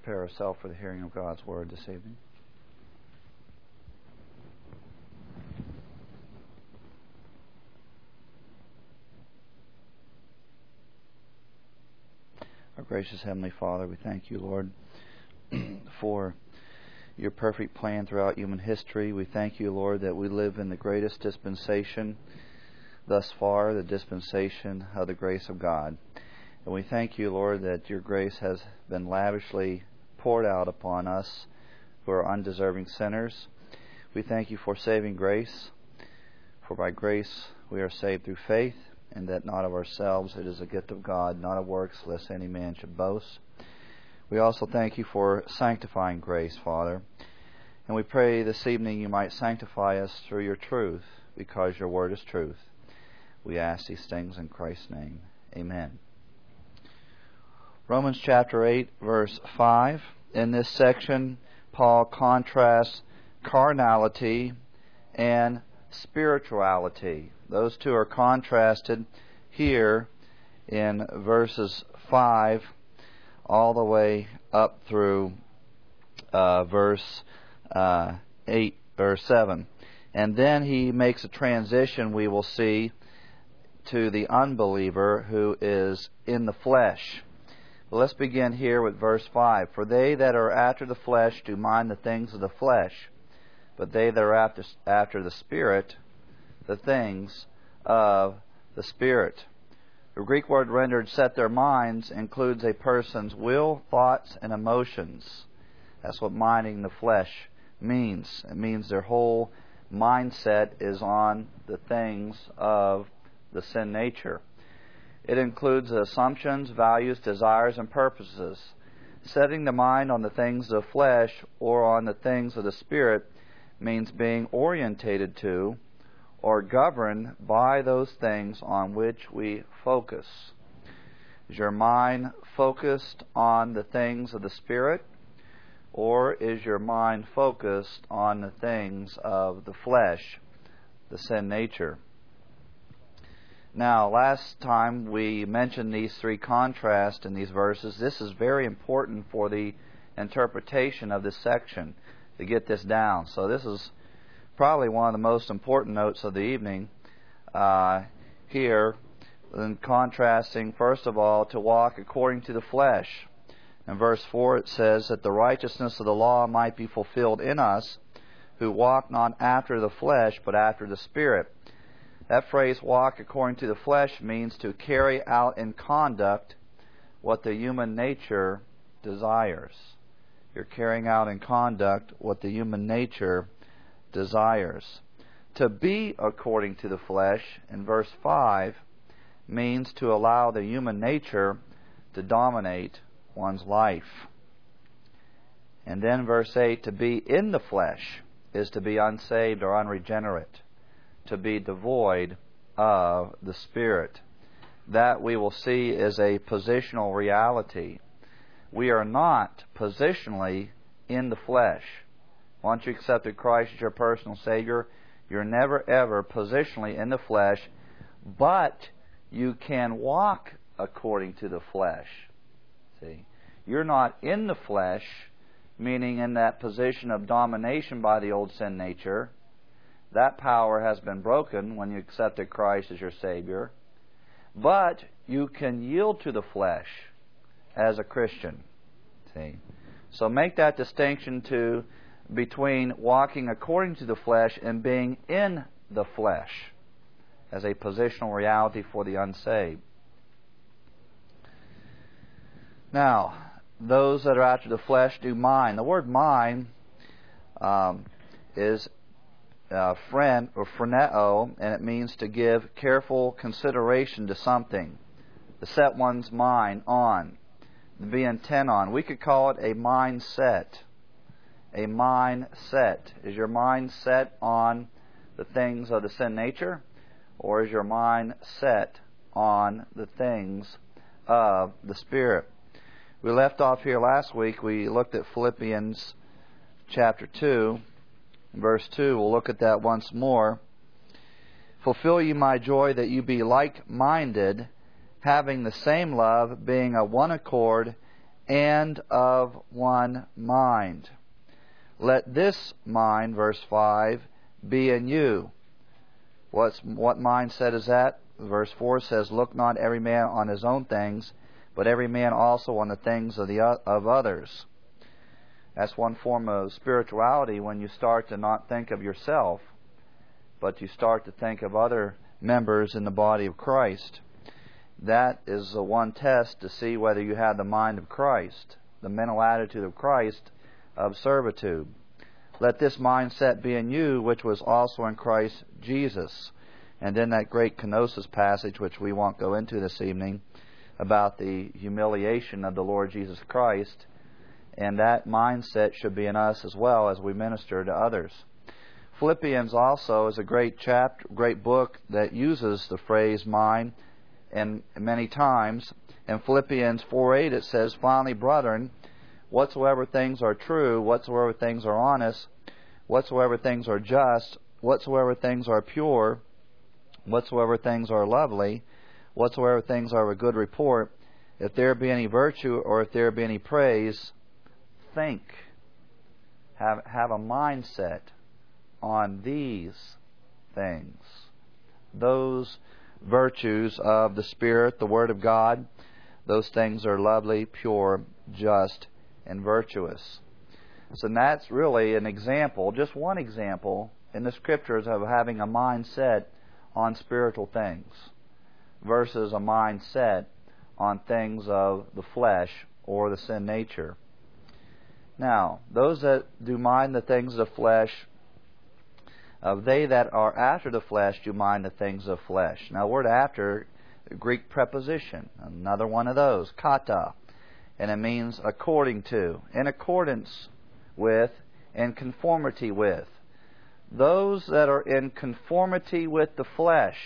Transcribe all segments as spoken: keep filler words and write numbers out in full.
prepare ourselves for the hearing of God's Word this evening. Our gracious Heavenly Father, we thank you, Lord, for your perfect plan throughout human history. We thank you, Lord, that we live in the greatest dispensation thus far, the dispensation of the grace of God. And we thank you, Lord, that your grace has been lavishly poured out upon us who are undeserving sinners. We thank you for saving grace, for by grace we are saved through faith, and that not of ourselves, it is a gift of God, not of works, lest any man should boast. We also thank you for sanctifying grace, Father. And we pray this evening you might sanctify us through your truth, because your word is truth. We ask these things in Christ's name. Amen. Romans chapter eight, verse five. In this section, Paul contrasts carnality and spirituality. Those two are contrasted here in verses five all the way up through uh, verse uh, eight or seven. And then he makes a transition, we will see, to the unbeliever who is in the flesh. Well, let's begin here with verse five. For they that are after the flesh do mind the things of the flesh, but they that are after, after the Spirit, the things of the Spirit. The Greek word rendered set their minds includes a person's will, thoughts, and emotions. That's what minding the flesh means. It means their whole mindset is on the things of the sin nature. It includes assumptions, values, desires, and purposes. Setting the mind on the things of the flesh or on the things of the Spirit means being orientated to or governed by those things on which we focus. Is your mind focused on the things of the Spirit, or is your mind focused on the things of the flesh, the sin nature? Now, last time we mentioned these three contrasts in these verses. This is very important for the interpretation of this section, to get this down. So this is probably one of the most important notes of the evening uh, here, in contrasting, first of all, to walk according to the flesh. In verse four it says that the righteousness of the law might be fulfilled in us, who walk not after the flesh, but after the Spirit. That phrase, walk according to the flesh, means to carry out in conduct what the human nature desires. You're carrying out in conduct what the human nature desires. To be according to the flesh, in verse five, means to allow the human nature to dominate one's life. And then verse eight, to be in the flesh is to be unsaved or unregenerate, to be devoid of the Spirit. That, we will see, is a positional reality. We are not positionally in the flesh. Once you accepted Christ as your personal Savior, you're never ever positionally in the flesh, but you can walk according to the flesh. See, you're not in the flesh, meaning in that position of domination by the old sin nature. That power has been broken when you accepted Christ as your Savior. But you can yield to the flesh as a Christian. See? So make that distinction to between walking according to the flesh and being in the flesh as a positional reality for the unsaved. Now, those that are after the flesh do mind. The word mind um, is uh, friend or phreneo, and it means to give careful consideration to something, to set one's mind on, to be intent on. We could call it a mindset. A mindset. Is your mind set on the things of the sin nature, or is your mind set on the things of the Spirit? We left off here last week. We looked at Philippians chapter two, verse two. We'll look at that once more. Fulfill ye my joy, that you be like-minded, having the same love, being of one accord, and of one mind. Let this mind, verse five, be in you. What's, what mindset is that? Verse four says, look not every man on his own things, but every man also on the things of, the, of others. That's one form of spirituality, when you start to not think of yourself, but you start to think of other members in the body of Christ. That is the one test to see whether you have the mind of Christ, the mental attitude of Christ of servitude. Let this mindset be in you, which was also in Christ Jesus. And then that great kenosis passage, which we won't go into this evening, about the humiliation of the Lord Jesus Christ. And that mindset should be in us as well as we minister to others. Philippians also is a great chapter, great book that uses the phrase mind, and many times. In Philippians four eight it says, finally, brethren, whatsoever things are true, whatsoever things are honest, whatsoever things are just, whatsoever things are pure, whatsoever things are lovely, whatsoever things are of a good report, if there be any virtue or if there be any praise, think. Have, have a mindset on these things. Those virtues of the Spirit, the Word of God, those things are lovely, pure, just, and virtuous. So that's really an example, just one example in the Scriptures of having a mindset on spiritual things versus a mindset on things of the flesh or the sin nature. Now, those that do mind the things of the flesh, of they that are after the flesh do mind the things of flesh. Now, word after, Greek preposition, another one of those, kata, and it means according to, in accordance with, in conformity with. Those that are in conformity with the flesh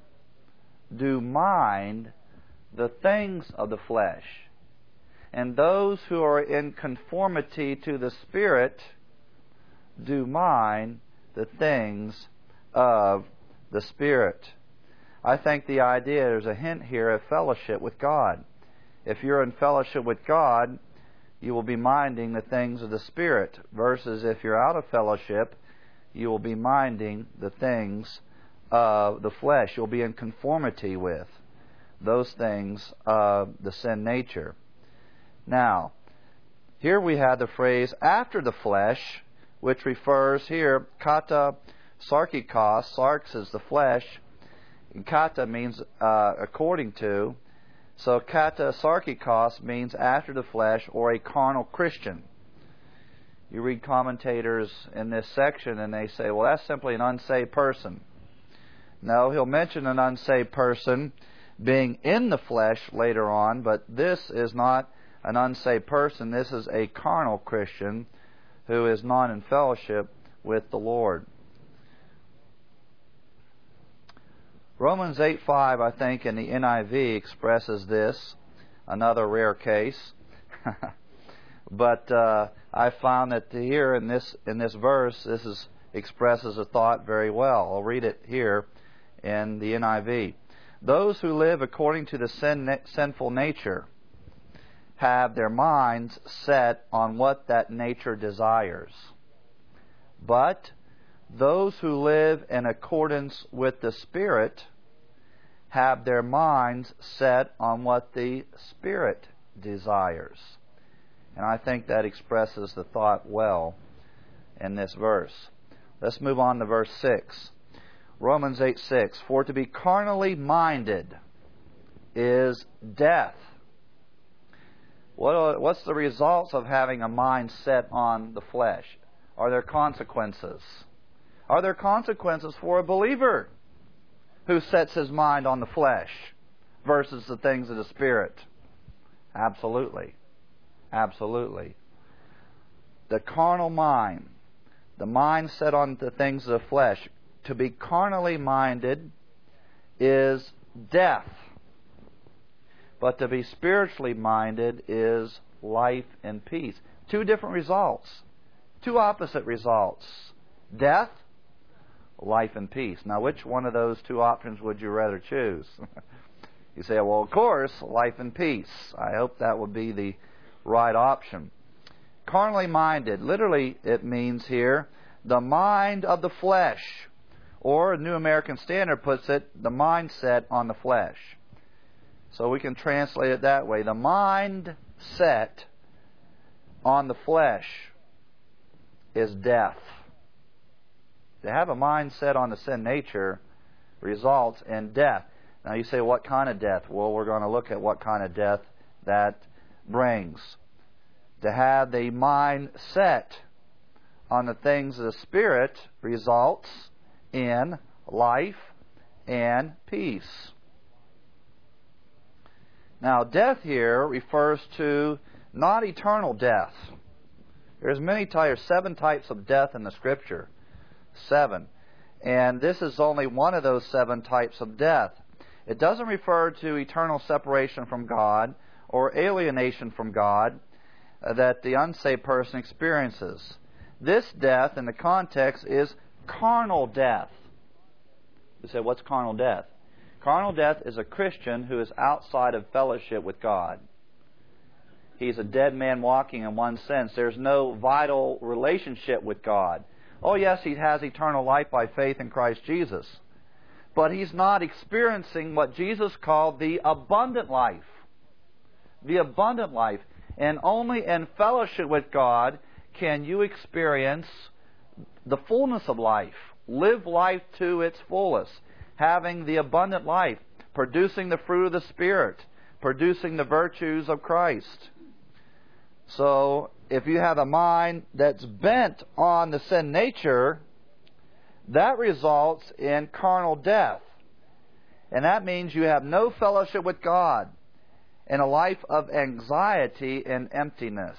do mind the things of the flesh. And those who are in conformity to the Spirit do mind the things of the Spirit. I think the idea, there's a hint here of fellowship with God. If you're in fellowship with God, you will be minding the things of the Spirit, versus if you're out of fellowship, you will be minding the things of the flesh. You'll be in conformity with those things of the sin nature. Now, here we have the phrase after the flesh, which refers here, kata sarkikos, sarx is the flesh, and kata means uh, according to, so kata sarkikos means after the flesh or a carnal Christian. You read commentators in this section and they say, well, that's simply an unsaved person. No, he'll mention an unsaved person being in the flesh later on, but this is not an unsaved person. This is a carnal Christian who is not in fellowship with the Lord. Romans eight five, I think, in the N I V expresses this, another rare case. But uh, I found that here in this in this verse, this is expresses a thought very well. I'll read it here in the N I V. Those who live according to the sin, sinful nature have their minds set on what that nature desires. But those who live in accordance with the Spirit have their minds set on what the Spirit desires. And I think that expresses the thought well in this verse. Let's move on to verse six. Romans eight six. For to be carnally minded is death. What are, what's the results of having a mind set on the flesh? Are there consequences? Are there consequences for a believer who sets his mind on the flesh versus the things of the Spirit? Absolutely. Absolutely. The carnal mind, the mind set on the things of the flesh, to be carnally minded is death. But to be spiritually minded is life and peace. Two different results. Two opposite results. Death, life and peace. Now, which one of those two options would you rather choose? You say, well, of course, life and peace. I hope that would be the right option. Carnally minded, literally it means here, the mind of the flesh. Or, New American Standard puts it, the mindset on the flesh. So we can translate it that way. The mind set on the flesh is death. To have a mind set on the sin nature results in death. Now you say, what kind of death? Well, we're going to look at what kind of death that brings. To have the mind set on the things of the Spirit results in life and peace. Now, death here refers to not eternal death. There's many types, seven types of death in the Scripture. Seven. And this is only one of those seven types of death. It doesn't refer to eternal separation from God or alienation from God uh, that the unsaved person experiences. This death, in the context, is carnal death. You say, what's carnal death? Carnal death is a Christian who is outside of fellowship with God. He's a dead man walking in one sense. There's no vital relationship with God. Oh yes, he has eternal life by faith in Christ Jesus. But he's not experiencing what Jesus called the abundant life. The abundant life. And only in fellowship with God can you experience the fullness of life. Live life to its fullest. Having the abundant life. Producing the fruit of the Spirit. Producing the virtues of Christ. So, if you have a mind that's bent on the sin nature, that results in carnal death. And that means you have no fellowship with God and a life of anxiety and emptiness.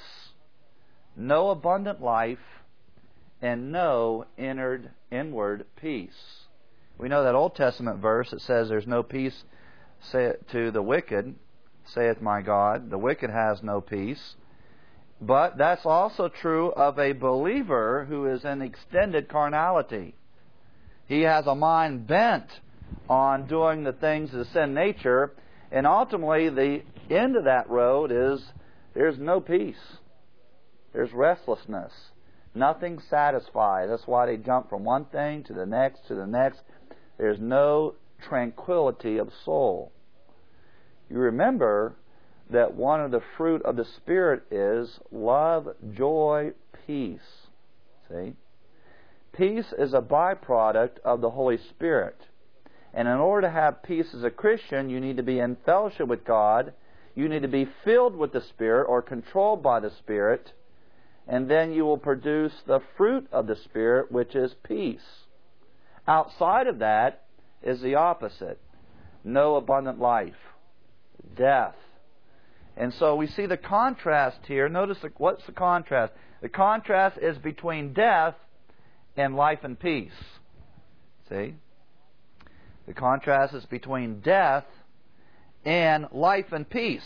No abundant life and no inward, inward peace. We know that Old Testament verse that says there's no peace to the wicked, saith my God. The wicked has no peace. But that's also true of a believer who is in extended carnality. He has a mind bent on doing the things of the sin nature, and ultimately the end of that road is there's no peace. There's restlessness. Nothing satisfied. That's why they jump from one thing to the next to the next. There's no tranquility of soul. You remember that one of the fruit of the Spirit is love, joy, peace. See? Peace is a byproduct of the Holy Spirit. And in order to have peace as a Christian, you need to be in fellowship with God. You need to be filled with the Spirit or controlled by the Spirit. And then you will produce the fruit of the Spirit, which is peace. Outside of that is the opposite. No abundant life. Death. And so we see the contrast here. Notice the, what's the contrast? The contrast is between death and life and peace. See? The contrast is between death and life and peace.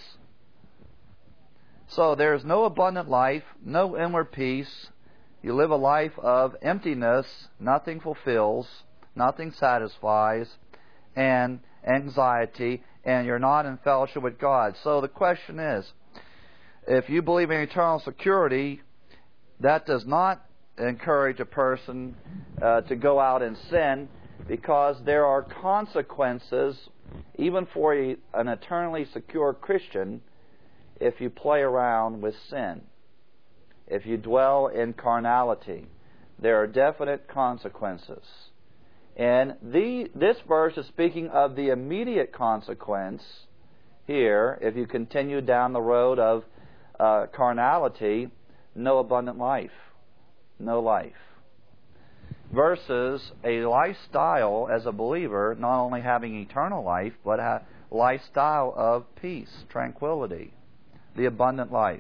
So there's no abundant life, no inward peace. You live a life of emptiness. Nothing fulfills. Nothing satisfies. And anxiety. And you're not in fellowship with God. So the question is, if you believe in eternal security, that does not encourage a person uh, to go out and sin, because there are consequences, even for a, an eternally secure Christian, if you play around with sin. If you dwell in carnality, there are definite consequences. And the, this verse is speaking of the immediate consequence here, if you continue down the road of uh, carnality, no abundant life. No life. Versus a lifestyle as a believer, not only having eternal life, but a lifestyle of peace, tranquility, the abundant life.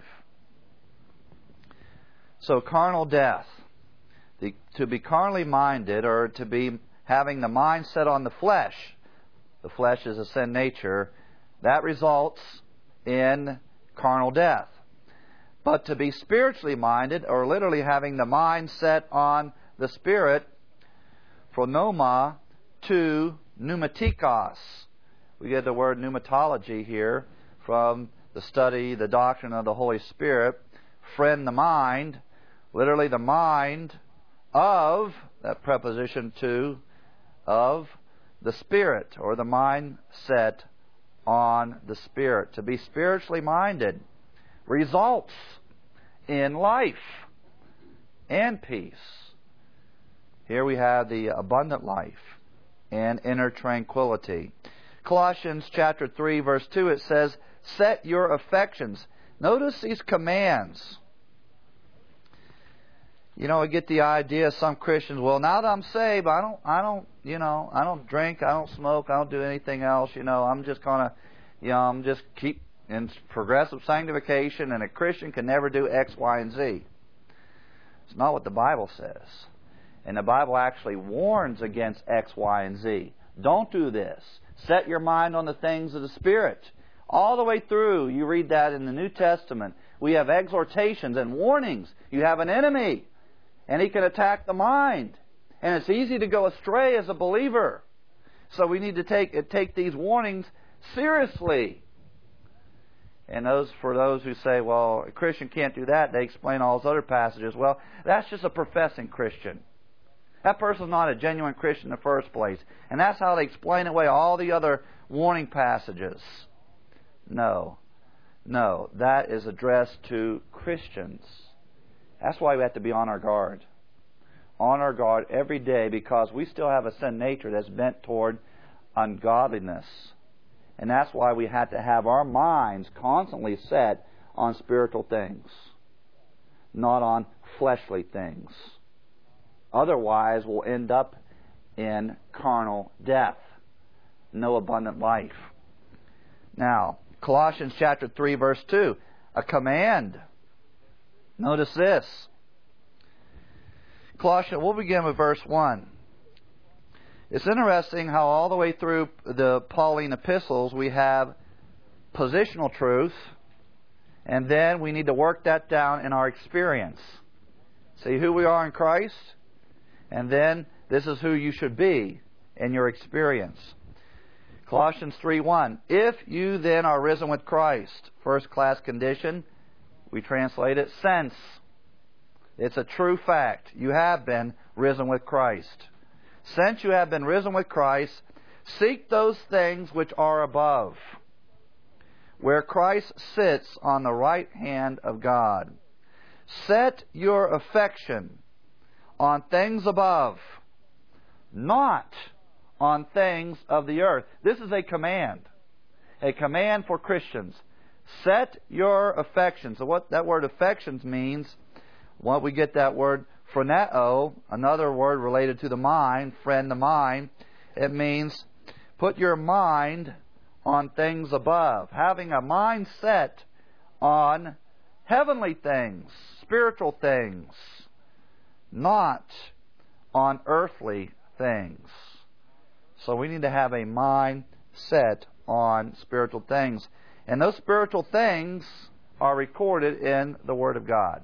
So carnal death. The, to be carnally minded, or to be having the mind set on the flesh, the flesh is a sin nature, that results in carnal death. But to be spiritually minded, or literally having the mind set on the Spirit, phronoma to pneumatikos. We get the word pneumatology here from the study, the doctrine of the Holy Spirit, friend the mind, literally the mind of, that preposition to, of the Spirit, or the mind set on the Spirit. To be spiritually minded results in life and peace. Here we have the abundant life and inner tranquility. Colossians chapter three, verse two, it says, set your affections. Notice these commands. You know, I get the idea, some Christians, well, now that I'm saved, I don't, I don't, you know, I don't drink, I don't smoke, I don't do anything else, you know, I'm just going to, you know, I'm just keep in progressive sanctification, and a Christian can never do X, Y, and Z. It's not what the Bible says. And the Bible actually warns against X, Y, and Z. Don't do this. Set your mind on the things of the Spirit. All the way through, you read that in the New Testament. We have exhortations and warnings. You have an enemy, and he can attack the mind. And it's easy to go astray as a believer. So we need to take take these warnings seriously. And those for those who say, well, a Christian can't do that, they explain all those other passages. Well, that's just a professing Christian. That person's not a genuine Christian in the first place. And that's how they explain away all the other warning passages. No. No. That is addressed to Christians. That's why we have to be on our guard. On our guard every day, because we still have a sin nature that's bent toward ungodliness. And that's why we have to have our minds constantly set on spiritual things, not on fleshly things. Otherwise, we'll end up in carnal death, no abundant life. Now, Colossians chapter three, verse two, a command. Notice this. Colossians, we'll begin with verse one. It's interesting how all the way through the Pauline epistles we have positional truth, and then we need to work that down in our experience. See who we are in Christ, and then this is who you should be in your experience. Colossians three one, if you then are risen with Christ, first class condition, we translate it since. It's a true fact. You have been risen with Christ. Since you have been risen with Christ, seek those things which are above, where Christ sits on the right hand of God. Set your affection on things above, not on things of the earth. This is a command. A command for Christians. Set your affections. So what that word affections means, well, we get that word phroneo, another word related to the mind, friend the mind. It means put your mind on things above. Having a mind set on heavenly things, spiritual things, not on earthly things. So we need to have a mind set on spiritual things. And those spiritual things are recorded in the Word of God.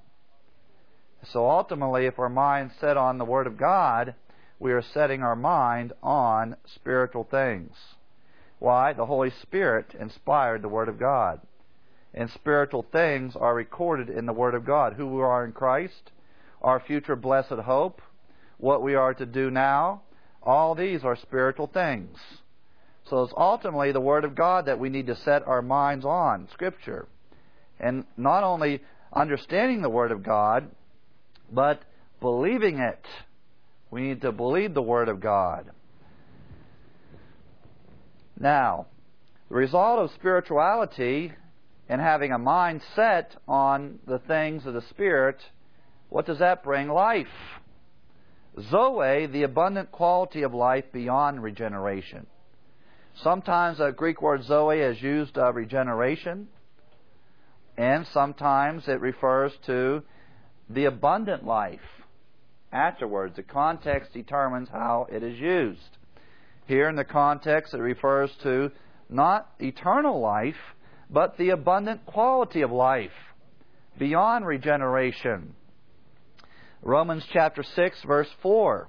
So ultimately, if our mind's set on the Word of God, we are setting our mind on spiritual things. Why? The Holy Spirit inspired the Word of God. And spiritual things are recorded in the Word of God. Who we are in Christ, our future blessed hope, what we are to do now, all these are spiritual things. So it's ultimately the Word of God that we need to set our minds on, Scripture. And not only understanding the Word of God, but believing it. We need to believe the Word of God. Now, the result of spirituality and having a mind set on the things of the Spirit, what does that bring? Life. Zoe, the abundant quality of life beyond regeneration. Sometimes the Greek word zoe is used of regeneration, and sometimes it refers to the abundant life afterwards. The context determines how it is used. Here in the context it refers to not eternal life, but the abundant quality of life beyond regeneration. Romans chapter six, verse four.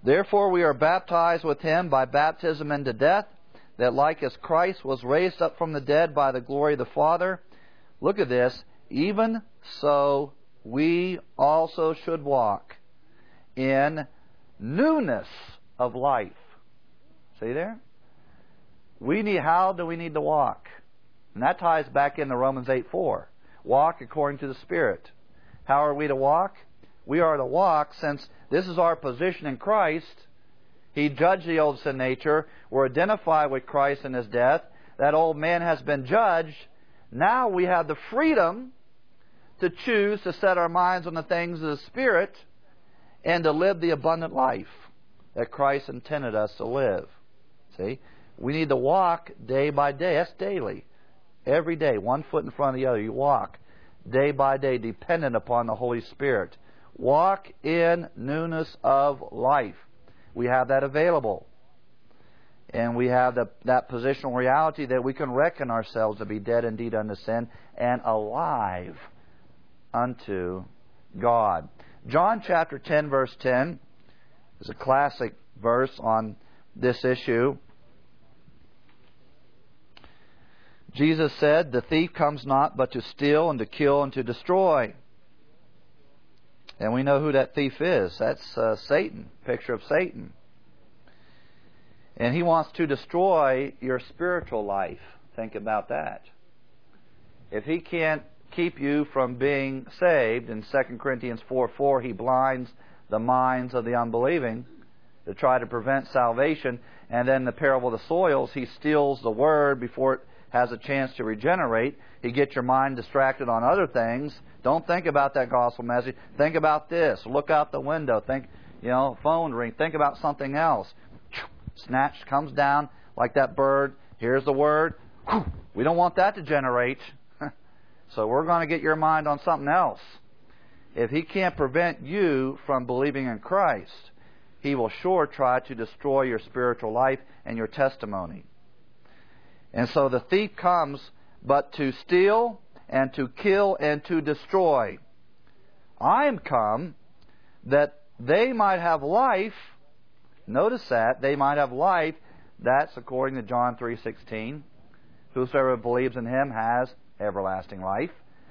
Therefore we are baptized with Him by baptism into death, that like as Christ was raised up from the dead by the glory of the Father, look at this, even so we also should walk in newness of life. See there? We need, how do we need to walk? And that ties back into Romans eight four. Walk according to the Spirit. How are we to walk? We are to walk, since this is our position in Christ. He judged the old sin nature. We're identified with Christ in His death. That old man has been judged. Now we have the freedom to choose to set our minds on the things of the Spirit and to live the abundant life that Christ intended us to live. See? We need to walk day by day. That's daily. Every day, one foot in front of the other. You walk day by day, dependent upon the Holy Spirit. Walk in newness of life. We have that available. And we have the, that positional reality that we can reckon ourselves to be dead indeed unto sin and alive unto God. John chapter ten, verse ten is a classic verse on this issue. Jesus said, "The thief comes not but to steal and to kill and to destroy." And we know who that thief is. That's uh, Satan, picture of Satan. And he wants to destroy your spiritual life. Think about that. If he can't keep you from being saved, in Second Corinthians four four, he blinds the minds of the unbelieving to try to prevent salvation. And then the parable of the soils, he steals the word before it has a chance to regenerate. He gets your mind distracted on other things. Don't think about that gospel message. Think about this. Look out the window. Think, you know, phone ring. Think about something else. Snatch, comes down like that bird. Here's the word. We don't want that to generate. So we're going to get your mind on something else. If he can't prevent you from believing in Christ, he will sure try to destroy your spiritual life and your testimony. And so the thief comes but to steal and to kill and to destroy. I am come that they might have life. Notice that, they might have life. That's according to John three sixteen. Whosoever believes in Him has everlasting life.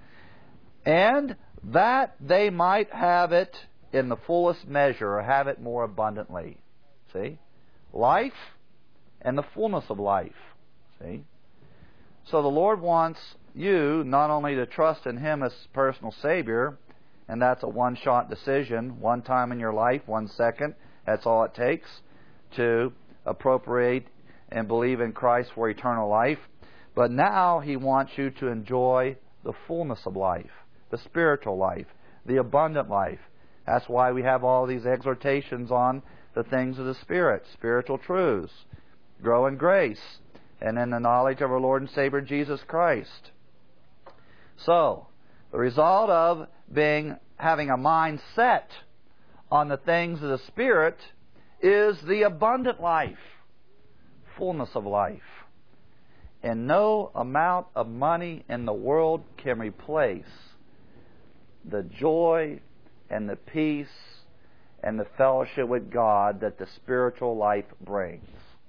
And that they might have it in the fullest measure, or have it more abundantly. See? Life and the fullness of life. See? So the Lord wants you not only to trust in Him as personal Savior, and that's a one-shot decision, one time in your life, one second, that's all it takes to appropriate and believe in Christ for eternal life. But now He wants you to enjoy the fullness of life, the spiritual life, the abundant life. That's why we have all these exhortations on the things of the Spirit, spiritual truths. Grow in grace and in the knowledge of our Lord and Savior Jesus Christ. So, the result of being having a mind set on the things of the Spirit is the abundant life, fullness of life. And no amount of money in the world can replace the joy and the peace and the fellowship with God that the spiritual life brings.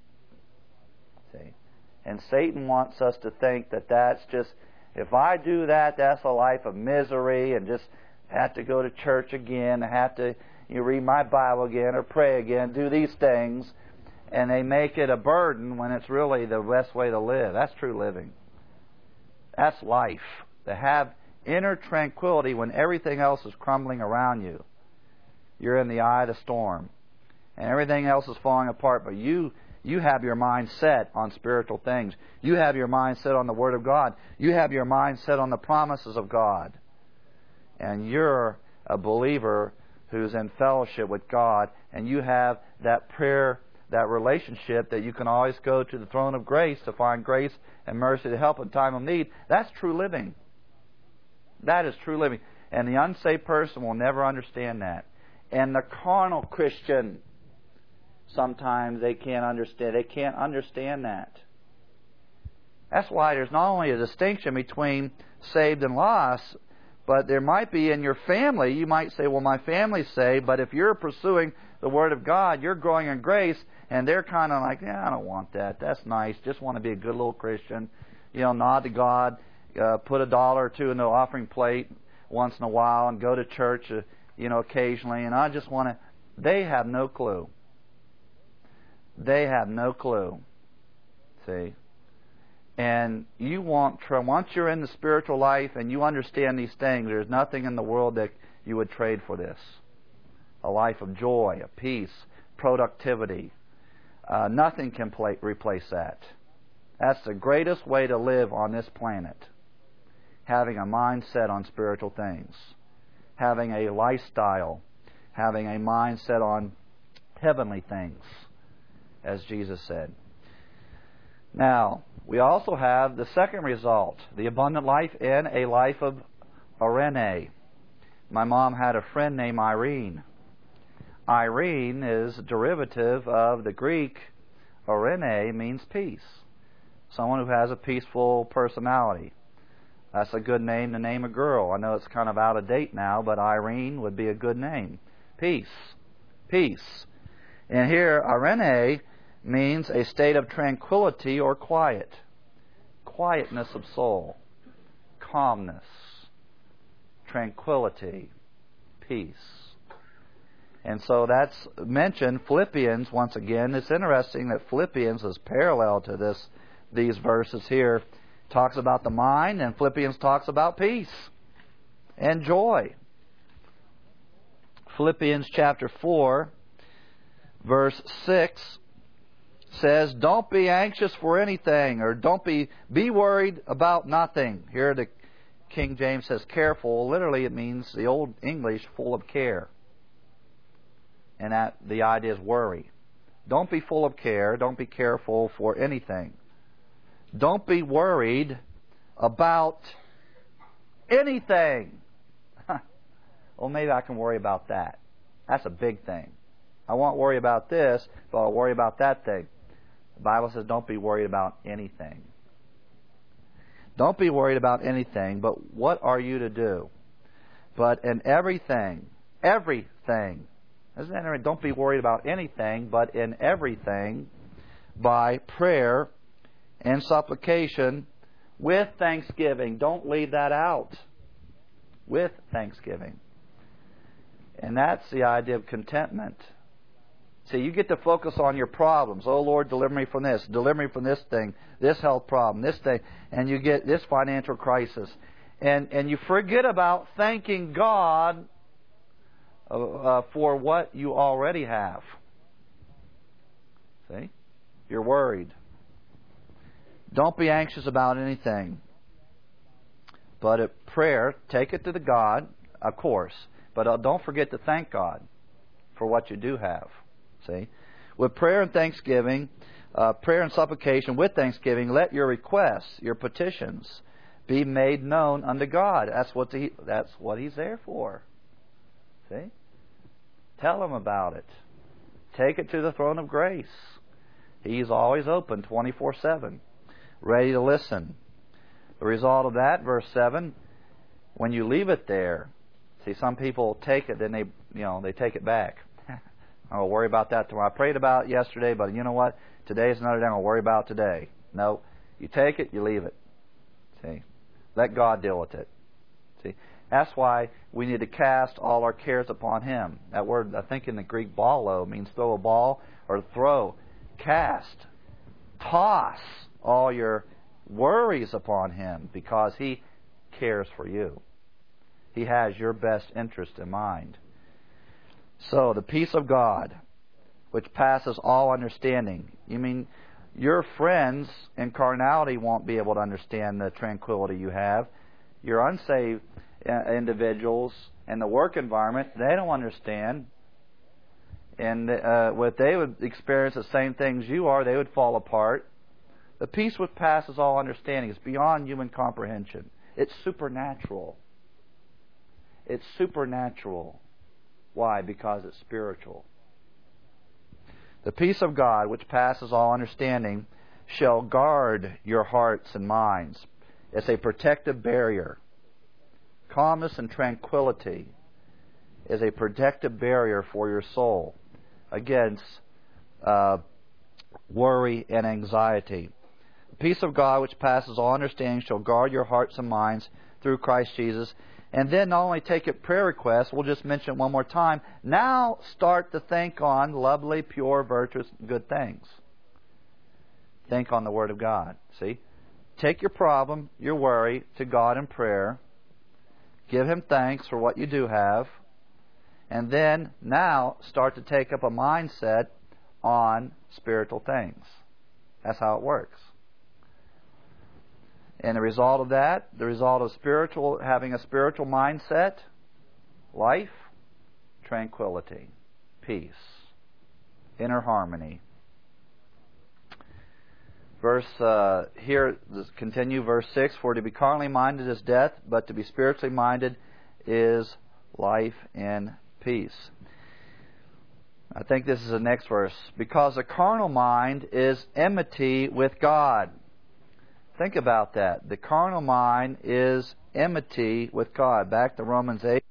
See? And Satan wants us to think that that's just, if I do that, that's a life of misery and just have to go to church again, have to you know, read my Bible again or pray again, do these things, and they make it a burden when it's really the best way to live. That's true living. That's life. To have inner tranquility when everything else is crumbling around you. You're in the eye of the storm, and everything else is falling apart, but you You have your mind set on spiritual things. You have your mind set on the Word of God. You have your mind set on the promises of God. And you're a believer who's in fellowship with God, and you have that prayer, that relationship that you can always go to the throne of grace to find grace and mercy to help in time of need. That's true living. That is true living. And the unsaved person will never understand that. And the carnal Christian, sometimes they can't understand. They can't understand that. That's why there's not only a distinction between saved and lost, But there might be in your family, you might say, well, my family's saved, but if you're pursuing the Word of God, you're growing in grace, and they're kind of like, yeah, I don't want that. That's nice. Just want to be a good little Christian. You know, nod to God, uh, put a dollar or two in the offering plate once in a while, and go to church, uh, you know, occasionally, and I just want to... They have no clue. They have no clue. See? And you want, once you're in the spiritual life and you understand these things, there's nothing in the world that you would trade for this. A life of joy, of peace, productivity. Uh, nothing can play, replace that. That's the greatest way to live on this planet. Having a mindset on spiritual things. Having a lifestyle. Having a mindset on heavenly things, as Jesus said. Now, we also have the second result, the abundant life in a life of Irene. My mom had a friend named Irene. Irene is a derivative of the Greek. Irene means peace. Someone who has a peaceful personality. That's a good name to name a girl. I know it's kind of out of date now, but Irene would be a good name. Peace. Peace. And here, Irene means a state of tranquility or quiet. Quietness of soul. Calmness. Tranquility. Peace. And so that's mentioned. Philippians, once again, it's interesting that Philippians is parallel to this. These verses here talks about the mind, and Philippians talks about peace and joy. Philippians chapter four, verse six says, don't be anxious for anything, or don't be be worried about nothing. Here the King James says careful. Literally it means, the Old English, full of care. And that the idea is worry. Don't be full of care. Don't be careful for anything. Don't be worried about anything. Well, maybe I can worry about that. That's a big thing. I won't worry about this, but I'll worry about that thing. The Bible says don't be worried about anything. Don't be worried about anything, but what are you to do? But in everything, everything, isn't that right? Don't be worried about anything, but in everything, by prayer and supplication, with thanksgiving. Don't leave that out. With thanksgiving. And that's the idea of contentment. See, you get to focus on your problems. Oh, Lord, deliver me from this. Deliver me from this thing, this health problem, this thing. And you get this financial crisis. And, and you forget about thanking God uh, uh, for what you already have. See? You're worried. Don't be anxious about anything. But at prayer, take it to the God, of course. But uh, don't forget to thank God for what you do have. See? With prayer and thanksgiving, uh, prayer and supplication with thanksgiving, let your requests, your petitions, be made known unto God. That's what he, that's what He's there for. See? Tell Him about it. Take it to the throne of grace. He's always open twenty-four seven, ready to listen. The result of that, verse seven, when you leave it there, see, some people take it, then they, you know, they take it back. I'll worry about that tomorrow. I prayed about it yesterday, but you know what? Today's another day I'll worry about today. No, you take it, you leave it. See, let God deal with it. See, that's why we need to cast all our cares upon Him. That word, I think in the Greek, ballo, means throw a ball or throw. Cast, toss all your worries upon Him, because He cares for you. He has your best interest in mind. So, the peace of God, which passes all understanding. You mean your friends in carnality won't be able to understand the tranquility you have. Your unsaved individuals in the work environment, they don't understand. And uh, what they would experience the same things you are, they would fall apart. The peace which passes all understanding is beyond human comprehension. It's supernatural. It's supernatural. Why? Because it's spiritual. The peace of God, which passes all understanding, shall guard your hearts and minds. It's a protective barrier. Calmness and tranquility is a protective barrier for your soul against uh, worry and anxiety. The peace of God, which passes all understanding, shall guard your hearts and minds through Christ Jesus. And then not only take it prayer requests, we'll just mention it one more time. Now start to think on lovely, pure, virtuous, good things. Think on the Word of God. See? Take your problem, your worry, to God in prayer. Give Him thanks for what you do have. And then, now, start to take up a mindset on spiritual things. That's how it works. And the result of that, the result of spiritual, having a spiritual mindset, life, tranquility, peace, inner harmony. Verse uh, here, continue verse six. For to be carnally minded is death, but to be spiritually minded is life and peace. I think this is the next verse. Because the carnal mind is enmity with God. Think about that. The carnal mind is enmity with God. Back to Romans eight.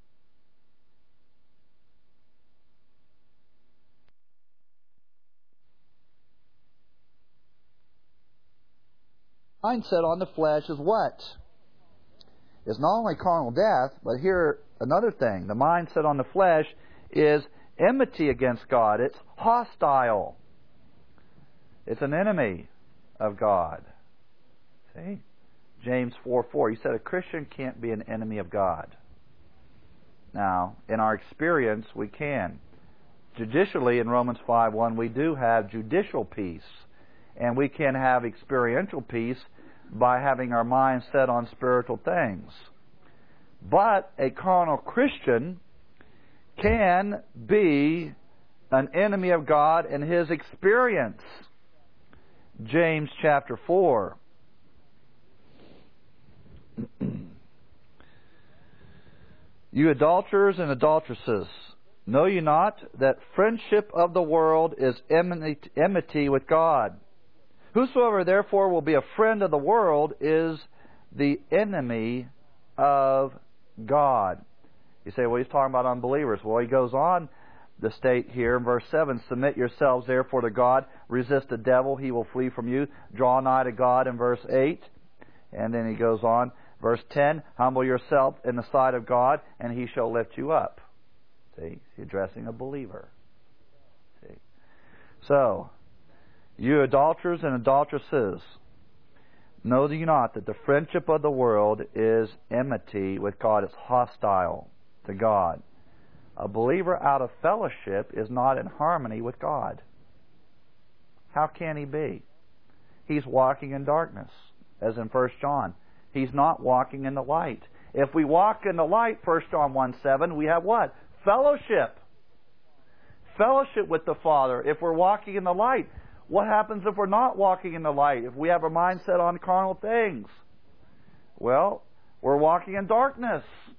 Mindset on the flesh is what? Is not only carnal death, but here another thing. The mindset on the flesh is enmity against God. It's hostile. It's an enemy of God. See? James four four. He said a Christian can't be an enemy of God. Now, in our experience, we can. Judicially, in Romans five one, we do have judicial peace. And we can have experiential peace by having our mind set on spiritual things. But a carnal Christian can be an enemy of God in his experience. James chapter four. You adulterers and adulteresses, know ye not that friendship of the world is enmity with God? Whosoever therefore will be a friend of the world is the enemy of God. You say, well, he's talking about unbelievers. Well, he goes on to state here in verse seven, submit yourselves therefore to God, resist the devil, he will flee from you. Draw nigh to God in verse eight. And then he goes on, verse ten, humble yourself in the sight of God, and he shall lift you up. See, he's addressing a believer. See, so, you adulterers and adulteresses, know ye not that the friendship of the world is enmity with God? It's hostile to God. A believer out of fellowship is not in harmony with God. How can he be? He's walking in darkness, as in First John. He's not walking in the light. If we walk in the light, First John one seven, we have what? Fellowship. Fellowship with the Father if we're walking in the light. What happens if we're not walking in the light? If we have our mind set on carnal things? Well, we're walking in darkness.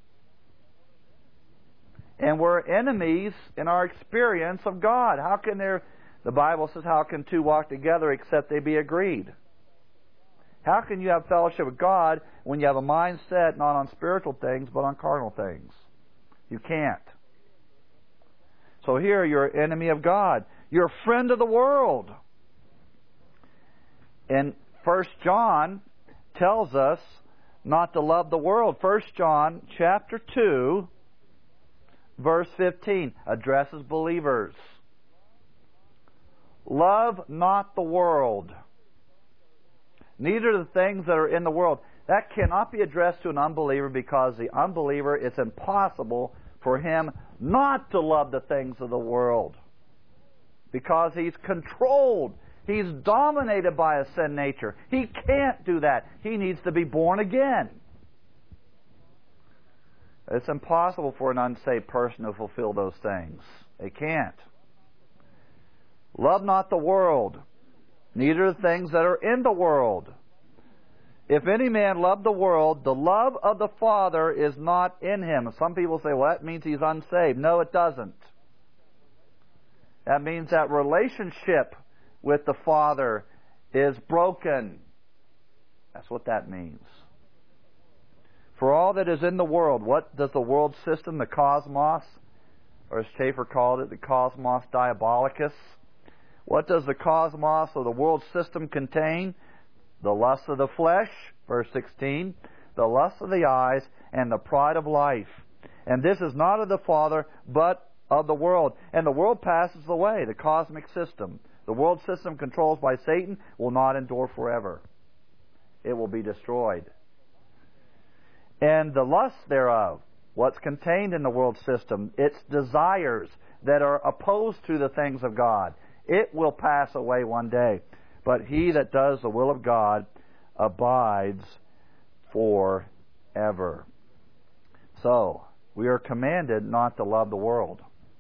And we're enemies in our experience of God. How can there, the Bible says, how can two walk together except they be agreed? How can you have fellowship with God when you have a mind set not on spiritual things but on carnal things? You can't. So here you're an enemy of God. You're a friend of the world. And First John tells us not to love the world. First John chapter two, verse fifteen, addresses believers. Love not the world, neither the things that are in the world. That cannot be addressed to an unbeliever, because the unbeliever, it's impossible for him not to love the things of the world, because he's controlled. He's dominated by a sin nature. He can't do that. He needs to be born again. It's impossible for an unsaved person to fulfill those things. They can't. Love not the world, neither the things that are in the world. If any man love the world, the love of the Father is not in him. Some people say, well, that means he's unsaved. No, it doesn't. That means that relationship with the Father is broken. That's what that means. For all all that is in the world. What does the world system, the cosmos, or as Schaeffer called it, the cosmos diabolicus, what does the cosmos or the world system contain? The lust of the flesh, verse sixteen, the lust of the eyes, and the pride of life. And this is not of the Father, but of the world. And the world passes away, the cosmic system. The world system controlled by Satan will not endure forever. It will be destroyed. And the lust thereof, what's contained in the world system, its desires that are opposed to the things of God, it will pass away one day. But he that does the will of God abides forever. So, we are commanded not to love the world.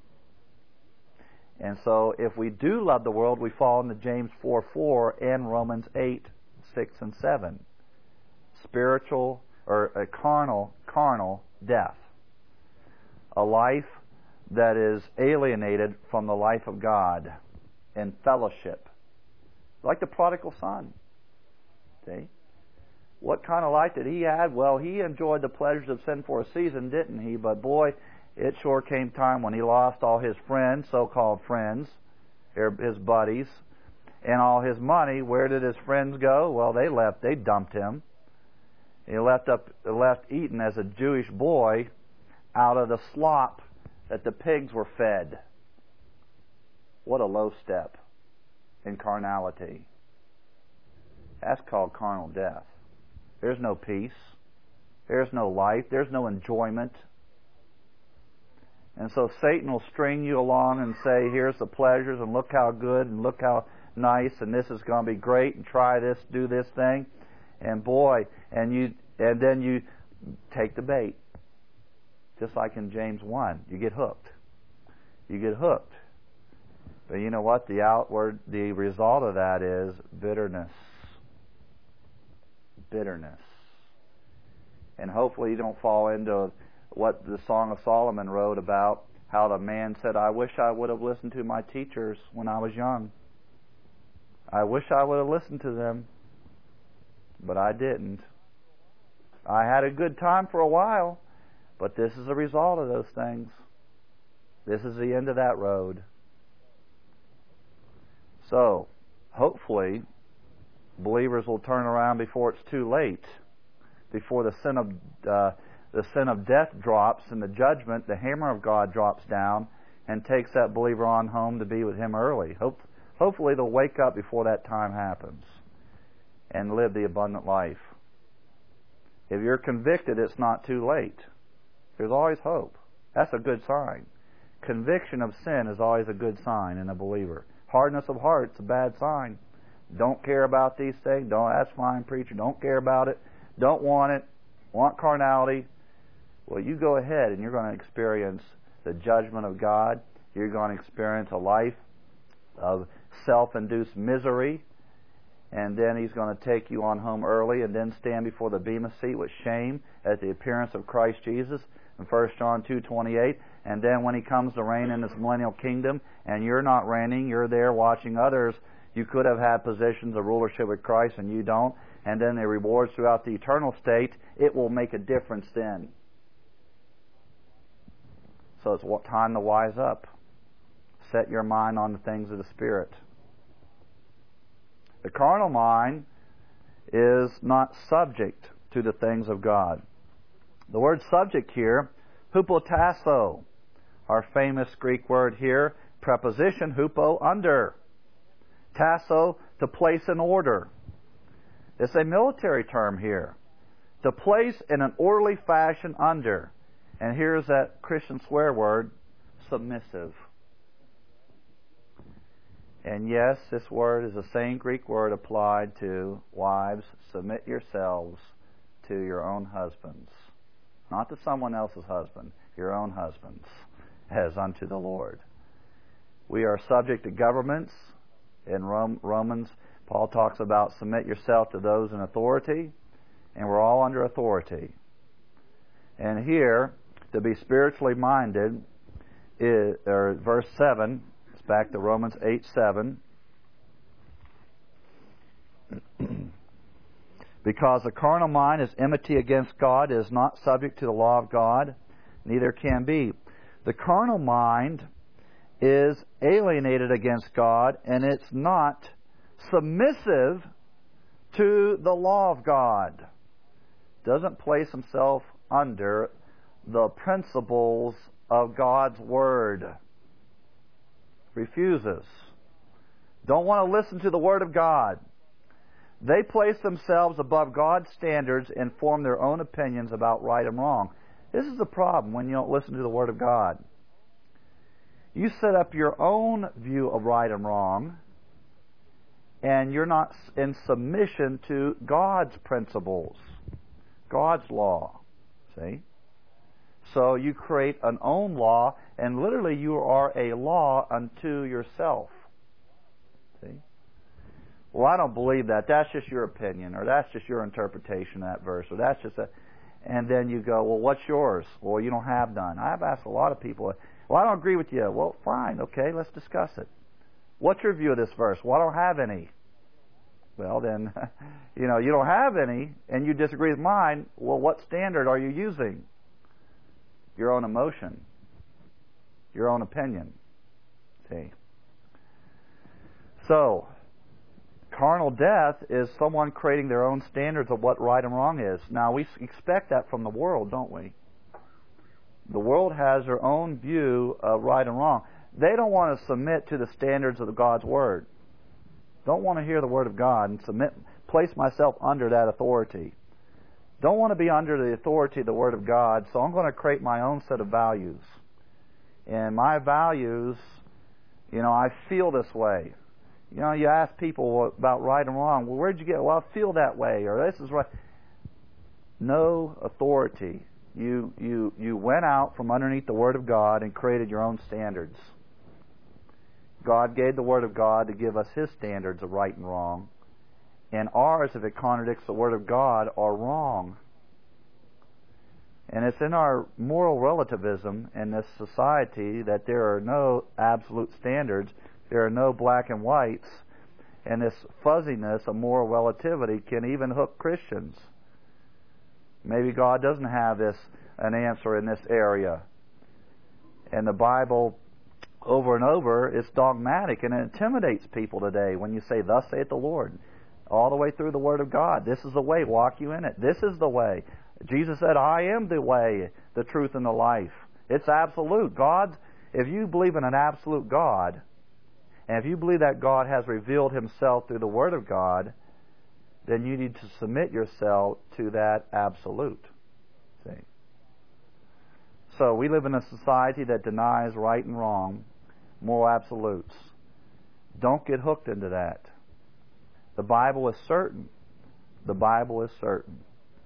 And so, if we do love the world, we fall into James four four and Romans eight, six, and seven. Spiritual, or a carnal, carnal death. A life that is alienated from the life of God in fellowship. Like the prodigal son. See? What kind of life did he have? Well, he enjoyed the pleasures of sin for a season, didn't he? But boy, it sure came time when he lost all his friends, so-called friends, his buddies, and all his money. Where did his friends go? Well, they left. They dumped him. He left up, left eating as a Jewish boy out of the slop that the pigs were fed. What a low step in carnality. That's called carnal death. There's no peace. There's no life. There's no enjoyment. And so Satan will string you along and say, here's the pleasures, and look how good, and look how nice, and this is going to be great, and try this, do this thing. And boy, and you, and then you take the bait. Just like in James one, you get hooked. You get hooked. But you know what? The outward, the result of that is bitterness. Bitterness. And hopefully you don't fall into what the Song of Solomon wrote about, how the man said, I wish I would have listened to my teachers when I was young. I wish I would have listened to them, but I didn't. I had a good time for a while, but this is a result of those things. This is the end of that road. So, hopefully, believers will turn around before it's too late, before the sin of uh, the sin of death drops and the judgment, the hammer of God drops down and takes that believer on home to be with Him early. Hope, hopefully, they'll wake up before that time happens and live the abundant life. If you're convicted, it's not too late. There's always hope. That's a good sign. Conviction of sin is always a good sign in a believer. Hardness of heart is a bad sign. Don't care about these things. Don't. That's fine, preacher. Don't care about it. Don't want it. Want carnality. Well, you go ahead and you're going to experience the judgment of God. You're going to experience a life of self-induced misery. And then He's going to take you on home early and then stand before the bema seat with shame at the appearance of Christ Jesus in First John two twenty-eight. And then when He comes to reign in His millennial kingdom and you're not reigning, you're there watching others. You could have had positions of rulership with Christ and you don't. And then the rewards throughout the eternal state, it will make a difference then. So it's time to wise up. Set your mind on the things of the Spirit. The carnal mind is not subject to the things of God. The word subject here, hupotasso, our famous Greek word here, preposition hupo, under. Tasso, to place in order. It's a military term here. To place in an orderly fashion under. And here's that Christian swear word, submissive. And yes, this word is the same Greek word applied to wives. Submit yourselves to your own husbands. Not to someone else's husband, your own husbands, as unto the Lord. We are subject to governments. In Romans, Paul talks about submit yourself to those in authority, and we're all under authority. And here, to be spiritually minded, is, or verse seven, it's back to Romans eight seven. Because the carnal mind is enmity against God, is not subject to the law of God, neither can be. The carnal mind is alienated against God, and it's not submissive to the law of God. Doesn't place himself under the principles of God's Word. Refuses. Don't want to listen to the Word of God. They place themselves above God's standards and form their own opinions about right and wrong. This is the problem when you don't listen to the Word of God. You set up your own view of right and wrong, and you're not in submission to God's principles, God's law. See? So you create an own law, and literally you are a law unto yourself. See? Well, I don't believe that. That's just your opinion, or that's just your interpretation of that verse, or that's just a... And then you go, well, what's yours? Well, you don't have none. I've asked a lot of people, well, I don't agree with you. Well, fine, okay, let's discuss it. What's your view of this verse? Well, I don't have any. Well, then, you know, you don't have any, and you disagree with mine. Well, what standard are you using? Your own emotion. Your own opinion. See? So, carnal death is someone creating their own standards of what right and wrong is. Now, we expect that from the world, don't we? The world has their own view of right and wrong. They don't want to submit to the standards of God's Word. Don't want to hear the Word of God and submit, place myself under that authority. Don't want to be under the authority of the Word of God, so I'm going to create my own set of values. And my values, you know, I feel this way. You know, you ask people about right and wrong. Well, where'd you get? Well, I feel that way, or this is right. No authority. You you you went out from underneath the Word of God and created your own standards. God gave the Word of God to give us His standards of right and wrong. And ours, if it contradicts the Word of God, are wrong. And it's in our moral relativism in this society that there are no absolute standards. There are no black and whites. And this fuzziness of moral relativity can even hook Christians. Maybe God doesn't have this an answer in this area. And the Bible, over and over, is dogmatic, and it intimidates people today when you say, "Thus saith the Lord," all the way through the Word of God. This is the way, walk you in it. This is the way. Jesus said, "I am the way, the truth, and the life." It's absolute. God, if you believe in an absolute God, and if you believe that God has revealed Himself through the Word of God, then you need to submit yourself to that absolute. See? So we live in a society that denies right and wrong, moral absolutes. Don't get hooked into that. The Bible is certain. The Bible is certain.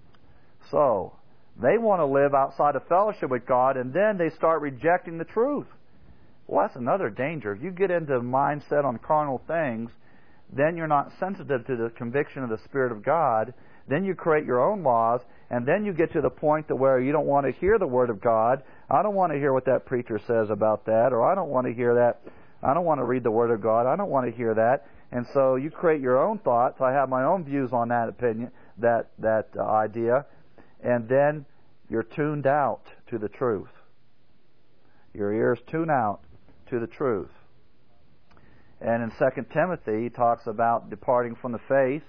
So, they want to live outside of fellowship with God, and then they start rejecting the truth. Well, that's another danger. If you get into a mindset on carnal things, then you're not sensitive to the conviction of the Spirit of God. Then you create your own laws, and then you get to the point to where you don't want to hear the Word of God. I don't want to hear what that preacher says about that, or I don't want to hear that. I don't want to read the Word of God. I don't want to hear that. And so you create your own thoughts. I have my own views on that opinion, that that uh, idea, and then you're tuned out to the truth. Your ears tune out to the truth. And in Second Timothy, he talks about departing from the faith,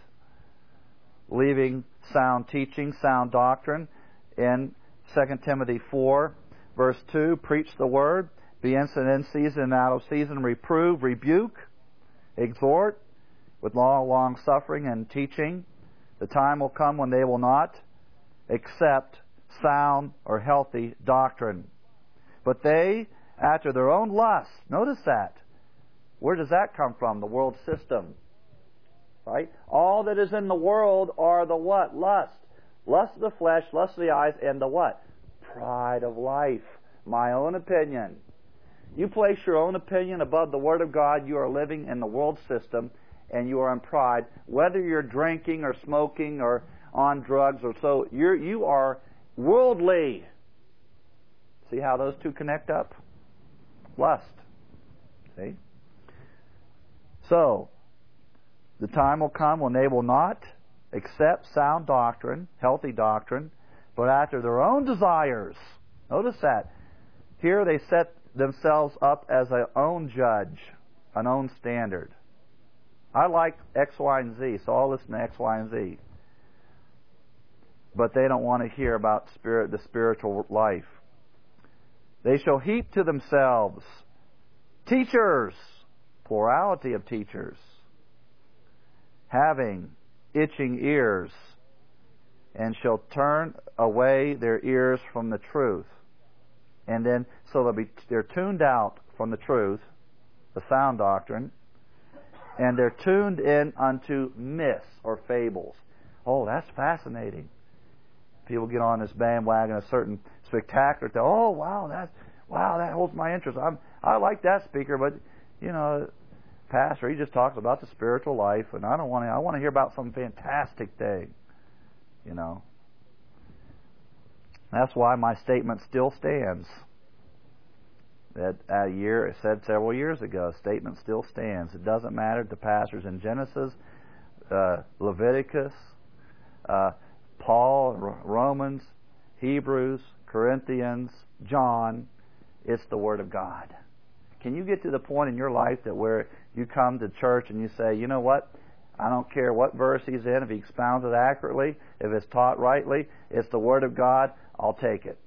leaving sound teaching, sound doctrine. In Second Timothy four, verse two, preach the word, be instant in season and out of season, reprove, rebuke, exhort with long, long suffering and teaching. The time will come when they will not accept sound or healthy doctrine, but they, after their own lusts, notice that. Where does that come from? The world system. Right? All that is in the world are the what? Lust. Lust of the flesh, lust of the eyes, and the what? Pride of life. My own opinion. You place your own opinion above the Word of God, you are living in the world system, and you are in pride. Whether you're drinking or smoking or on drugs or so, you're, you are worldly. See how those two connect up? Lust. See? So, the time will come when they will not accept sound doctrine, healthy doctrine, but after their own desires. Notice that. Here they set themselves up as their own judge, an own standard. I like X, Y, and Z, so I'll listen to X, Y, and Z. But they don't want to hear about spirit, the spiritual life. They shall heap to themselves teachers, plurality of teachers, having itching ears, and shall turn away their ears from the truth. And then, so they'll be, they're tuned out from the truth, the sound doctrine, and they're tuned in unto myths or fables. Oh, that's fascinating. People get on this bandwagon, a certain spectacular thing. Oh, wow, that, wow, that holds my interest. I'm, I like that speaker, but, you know, pastor, he just talks about the spiritual life, and I don't want to. I want to hear about some fantastic thing, you know. That's why my statement still stands. That a year, it said several years ago, statement still stands. It doesn't matter if the pastor's in Genesis, uh, Leviticus, uh, Paul, R- Romans, Hebrews, Corinthians, John. It's the Word of God. Can you get to the point in your life that where you come to church and you say, you know what? I don't care what verse he's in, if he expounds it accurately, if it's taught rightly, it's the Word of God, I'll take it.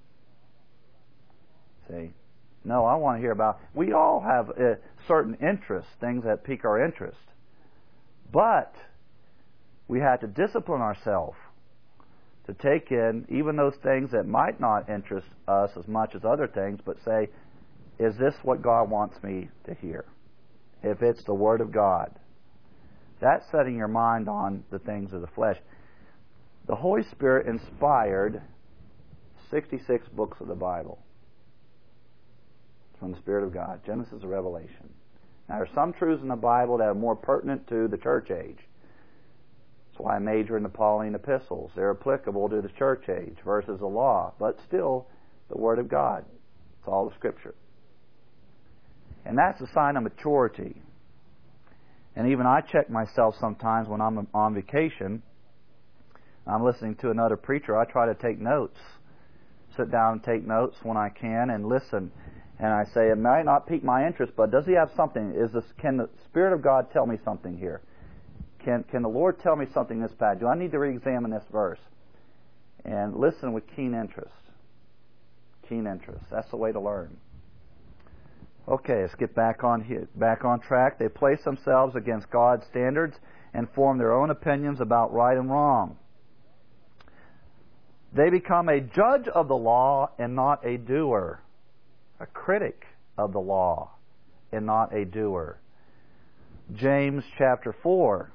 See? No, I want to hear about... We all have uh, certain interests, things that pique our interest. But we have to discipline ourselves to take in even those things that might not interest us as much as other things, but say, is this what God wants me to hear? If it's the Word of God. That's setting your mind on the things of the flesh. The Holy Spirit inspired sixty-six books of the Bible from the Spirit of God, Genesis to Revelation. Now, there are some truths in the Bible that are more pertinent to the church age. That's why I major in the Pauline epistles. They're applicable to the church age versus the law, but still the Word of God. It's all the Scripture. And that's a sign of maturity. And even I check myself sometimes when I'm on vacation. I'm listening to another preacher. I try to take notes. Sit down and take notes when I can and listen. And I say, it might not pique my interest, but does he have something? Is this, can the Spirit of God tell me something here? Can, can the Lord tell me something in this passage? Do I need to re-examine this verse? And listen with keen interest. Keen interest. That's the way to learn. Okay, let's get back on here, back on track. They place themselves against God's standards and form their own opinions about right and wrong. They become a judge of the law and not a doer, a critic of the law and not a doer. James chapter four.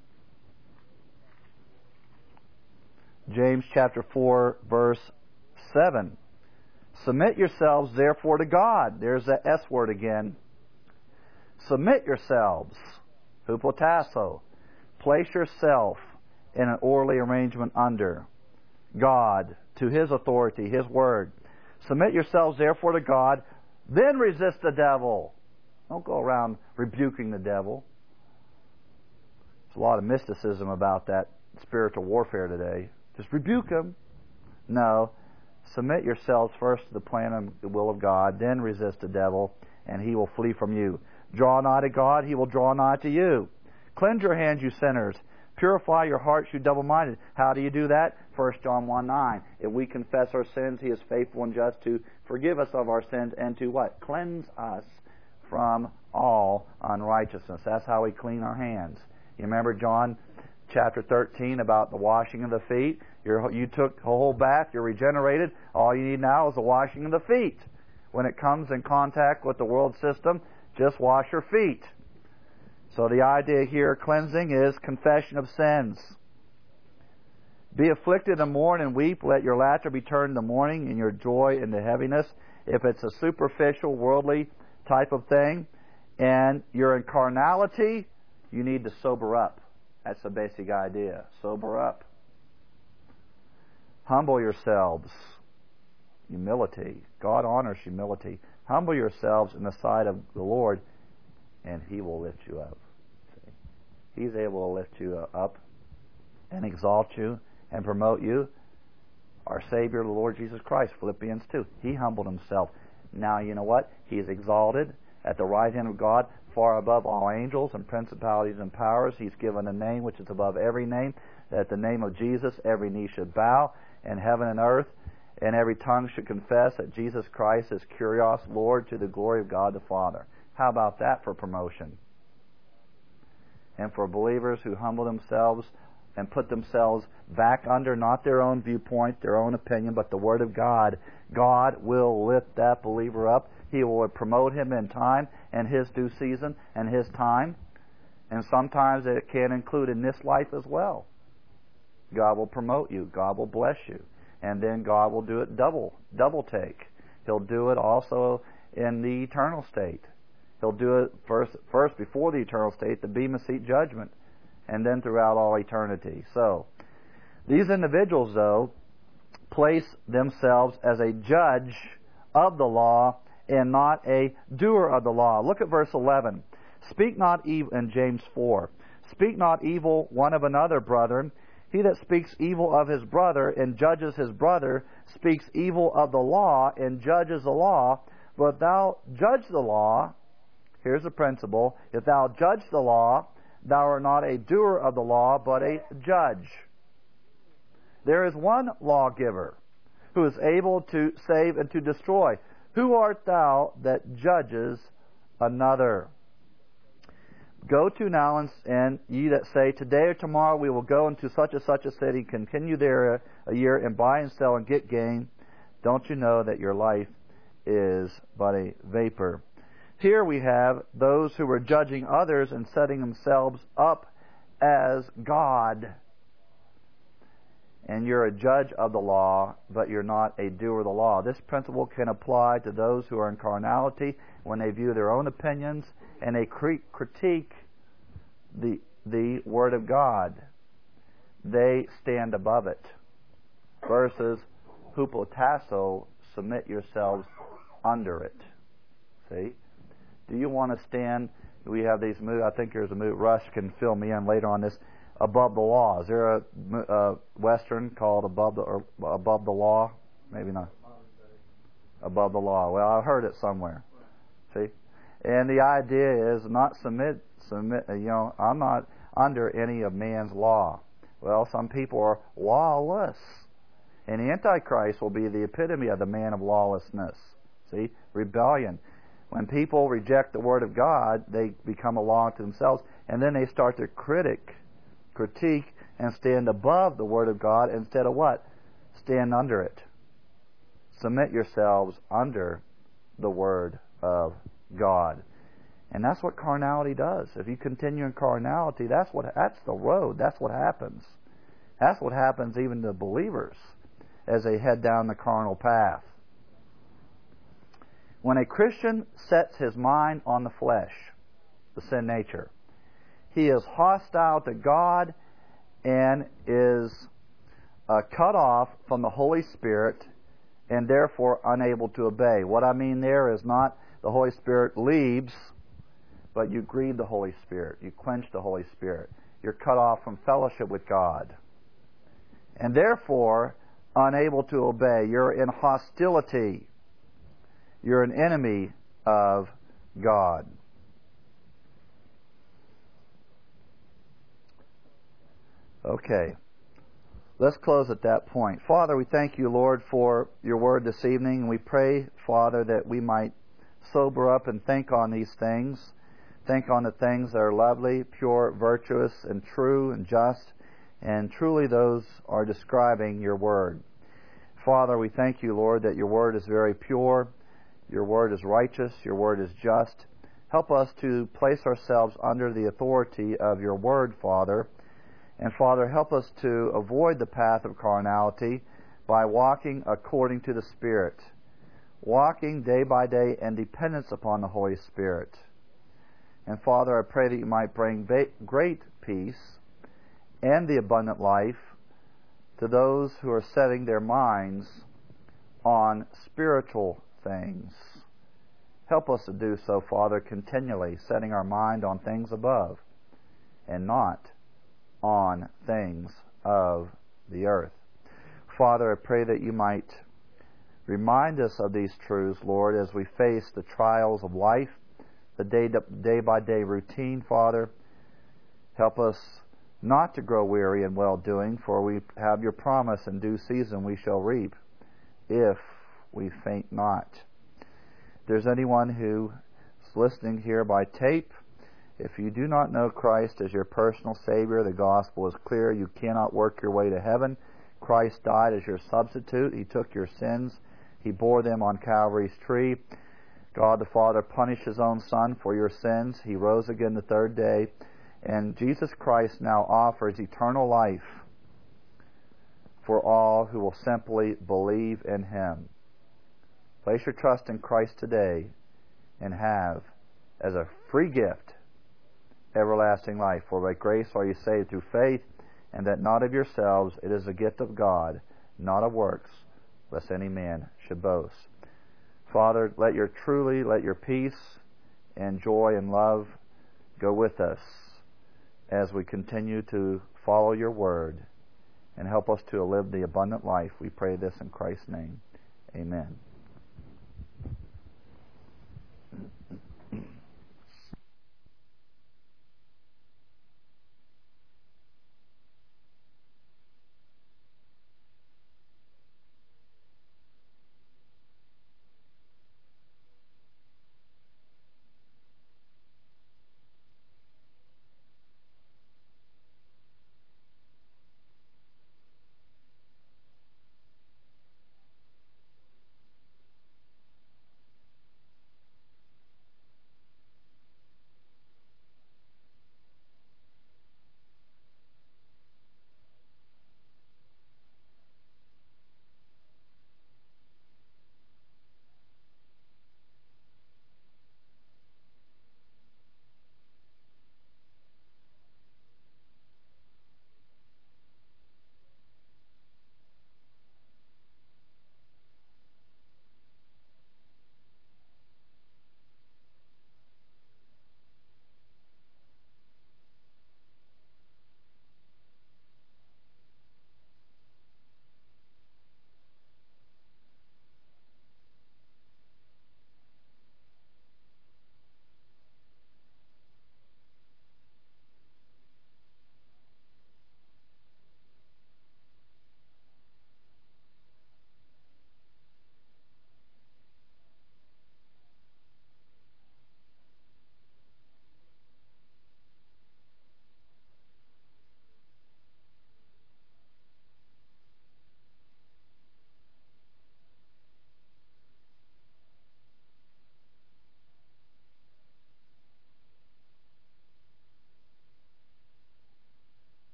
James chapter four, verse seven. Submit yourselves, therefore, to God. There's the S word again. Submit yourselves. Hupotasso. Place yourself in an orderly arrangement under God, to His authority, His word. Submit yourselves, therefore, to God. Then resist the devil. Don't go around rebuking the devil. There's a lot of mysticism about that spiritual warfare today. Just rebuke him. No. Submit yourselves first to the plan and the will of God, then resist the devil, and he will flee from you. Draw nigh to God, he will draw nigh to you. Cleanse your hands, you sinners. Purify your hearts, you double-minded. How do you do that? First John one nine. If we confess our sins, he is faithful and just to forgive us of our sins and to what? Cleanse us from all unrighteousness. That's how we clean our hands. You remember John chapter thirteen about the washing of the feet? You're, you took a whole bath, you're regenerated. All you need now is the washing of the feet. When it comes in contact with the world system, just wash your feet. So the idea here, cleansing, is confession of sins. Be afflicted and mourn and weep. Let your laughter be turned to mourning and your joy into heaviness. If it's a superficial, worldly type of thing, and you're in carnality, you need to sober up. That's the basic idea. Sober up. Humble yourselves. Humility. God honors humility. Humble yourselves in the sight of the Lord, and He will lift you up. See? He's able to lift you up. and exalt you and promote you? Our Savior, the Lord Jesus Christ, Philippians two. He humbled himself. Now you know what? He is exalted at the right hand of God, far above all angels and principalities and powers. He's given a name which is above every name, that at the name of Jesus every knee should bow, in heaven and earth, and every tongue should confess that Jesus Christ is Kyrios, Lord, to the glory of God the Father. How about that for promotion? And for believers who humble themselves and put themselves back under not their own viewpoint, their own opinion, but the Word of God, God will lift that believer up. He will promote him in time and His due season and His time. And sometimes it can include in this life as well. God will promote you. God will bless you. And then God will do it double, double take. He'll do it also in the eternal state. He'll do it first, first before the eternal state, the Bema Seat judgment, and then throughout all eternity. So, these individuals, though, place themselves as a judge of the law and not a doer of the law. Look at verse eleven. Speak not evil, in James four. Speak not evil one of another, brethren. He that speaks evil of his brother and judges his brother speaks evil of the law and judges the law. But if thou judge the law, here's the principle, if thou judge the law, thou art not a doer of the law, but a judge. There is one lawgiver who is able to save and to destroy. Who art thou that judges another? Go to now, and, and ye that say, today or tomorrow we will go into such and such a city, continue there a, a year, and buy and sell and get gain. Don't you know that your life is but a vapor? Here we have those who were judging others and setting themselves up as God. And you're a judge of the law, but you're not a doer of the law. This principle can apply to those who are in carnality when they view their own opinions and they critique the, the Word of God. They stand above it. Versus hupotasso, submit yourselves under it. See? Do you want to stand? We have these moves. I think there's a move. Rush can fill me in later on this. Above the law. Is there a, a Western called above the or above the law? Maybe not. Above the law. Well, I heard it somewhere. See, and the idea is not submit. Submit. You know, I'm not under any of man's law. Well, some people are lawless, and the Antichrist will be the epitome of the man of lawlessness. See, rebellion. When people reject the Word of God, they become a law to themselves, and then they start to critic, critique, and stand above the Word of God instead of what? Stand under it. Submit yourselves under the Word of God. And that's what carnality does. If you continue in carnality, that's what that's the road. That's what happens. That's what happens even to believers as they head down the carnal path. When a Christian sets his mind on the flesh, the sin nature, he is hostile to God and is uh, cut off from the Holy Spirit and therefore unable to obey. What I mean there is not the Holy Spirit leaves, but you grieve the Holy Spirit. You quench the Holy Spirit. You're cut off from fellowship with God. And therefore unable to obey. You're in hostility. You're an enemy of God. Okay. Let's close at that point. Father, we thank you, Lord, for your word this evening. We pray, Father, that we might sober up and think on these things. Think on the things that are lovely, pure, virtuous, and true, and just. And truly those are describing your word. Father, we thank you, Lord, that your word is very pure. Your word is righteous. Your word is just. Help us to place ourselves under the authority of your word, Father. And Father, help us to avoid the path of carnality by walking according to the Spirit. Walking day by day in dependence upon the Holy Spirit. And Father, I pray that you might bring great peace and the abundant life to those who are setting their minds on spiritual things. Help us to do so, Father, continually, setting our mind on things above and not on things of the earth. Father, I pray that you might remind us of these truths, Lord, as we face the trials of life, the day, day by day routine, Father. Help us not to grow weary in well-doing, for we have your promise, in due season we shall reap, if we faint not. If there's anyone who is listening here by tape, if you do not know Christ as your personal Savior, the gospel is clear. You cannot work your way to heaven. Christ died as your substitute. He took your sins. He bore them on Calvary's tree. God the Father punished His own Son for your sins. He rose again the third day. And Jesus Christ now offers eternal life for all who will simply believe in Him. Place your trust in Christ today and have, as a free gift, everlasting life. For by grace are you saved through faith, and that not of yourselves, it is a gift of God, not of works, lest any man should boast. Father, let your truly, let your peace and joy and love go with us as we continue to follow your word, and help us to live the abundant life. We pray this in Christ's name. Amen.